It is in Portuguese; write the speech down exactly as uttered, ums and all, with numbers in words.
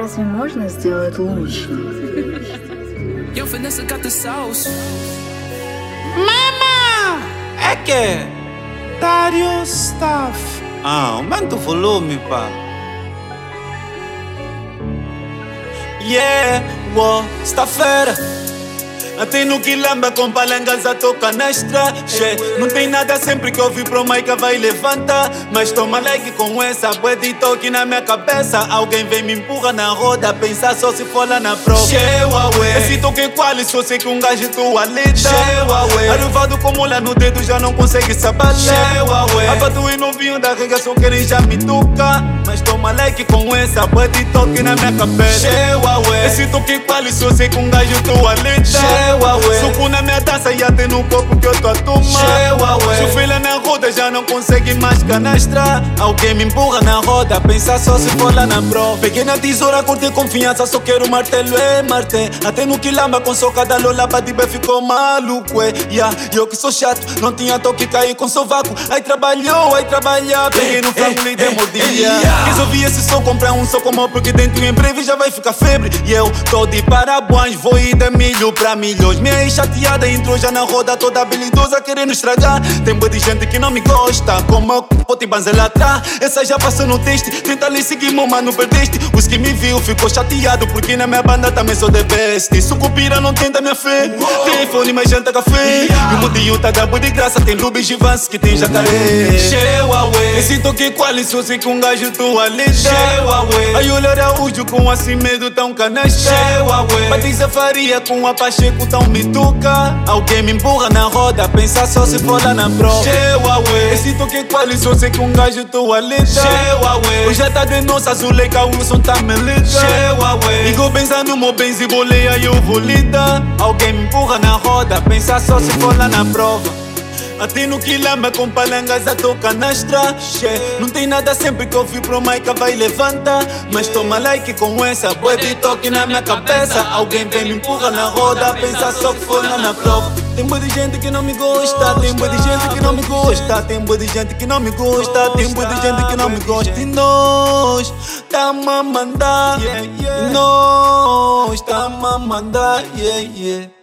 Разве можно сделать лучше? Yo, Vanessa got the sauce. Mama! É que? Dario Staff. Ah, aumenta o volume, pá. Yeah, wow, está-feira. Até no quilamba com palangas a tocar na estrada. Não tem nada sempre que ouvir pro Maica vai levantar. Mas toma like com essa bué de toque na minha cabeça. Alguém vem me empurra na roda, pensar só se for lá na prova. Esse toque qual só sei que um gajo tua lida. Arruvado como lá no dedo já não consegue saber. Abatu e novinho da rega só querem já me tocar. Mas toma like com essa bué de toque na minha cabeça. Esse toque qual só sei que um gajo tua lida. Suco na minha taça e até no copo que eu tô a tomar. Chufilha na roda, já não consegue mais canastra. Alguém me empurra na roda, pensa só se for lá na prova. Peguei na tesoura, cortei confiança, só quero martelo, é martelo. Até no quilamba com soca da lola, batibe ficou maluco, é. Yeah, eu que sou chato, não tinha toque, caí com sovaco. Aí trabalhou, aí trabalhar, peguei no frango e dei mordia. Quis ouvir esse som, comprar um só como porque dentro em breve já vai ficar febre. E eu tô de parabéns, vou ir de milho pra milho. Minha ex chateada entrou já na roda, toda habilidosa querendo estragar. Tem boa de gente que não me gosta, como eu vou te banzelar atrás. Essa já passou no teste, tenta lhe seguir, meu mano, perdeste. Os que me viu ficou chateado, porque na minha banda também sou the best. Sucupira não tenta minha fé, telefone mais janta café. E o mundinho tá da boa de graça, tem lubes e vans que tem jacaré. Esse toque qual só sei que um gajo tua lida. Aí olha Araújo com assim medo tão canasta. Batiza faria com a Pacheco tão me toca. Alguém me empurra na roda, pensa só se for lá na prova. Esse toque qual só sei que um gajo tua lida. Hoje já tá de nossa, Zuleika Wilson tá me liga. Digo pensando no meu benzi, boleia e eu vou lida. Alguém me empurra na roda, pensa só se for lá na prova. Até no quilamba com palangas a tocar na estrada. Não tem nada sempre que eu vi pro Maica vai levantar. Mas toma like com essa boa de toque na minha cabeça. Alguém vem me empurra na roda, pensa só que for lá na prova. Tem boa de gente que não me gosta, tem boa de gente que não me gosta, tem boa de gente que não me gosta, tem boa de gente que não me gosta. E nós tamo a mandar, e nós tamo a mandar, yeah, yeah.